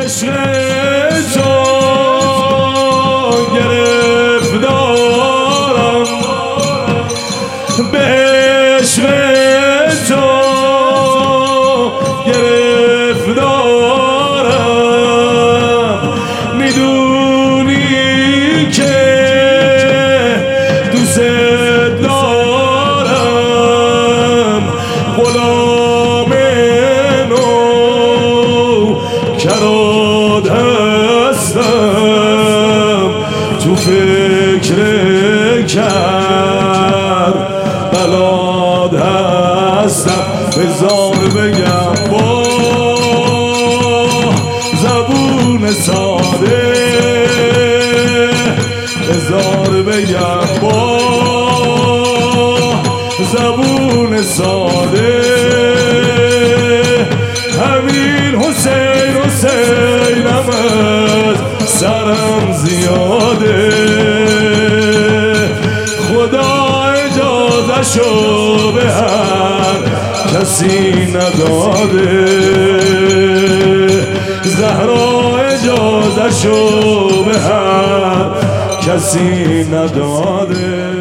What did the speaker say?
عشق تو گرفتارم، به عشق تو گرفتارم. میدونی که دوست دارم، غلام نوکرت هستم، تو فکر کربلات هستم. بذار بگم با زبون ساده، بذار بگم با زبون ساده، همین حسین حسینم از سرم زیاده، خدا اجازه‌شو به هر کسی نداده، زهرا اجازه‌شو به هر کسی نداده.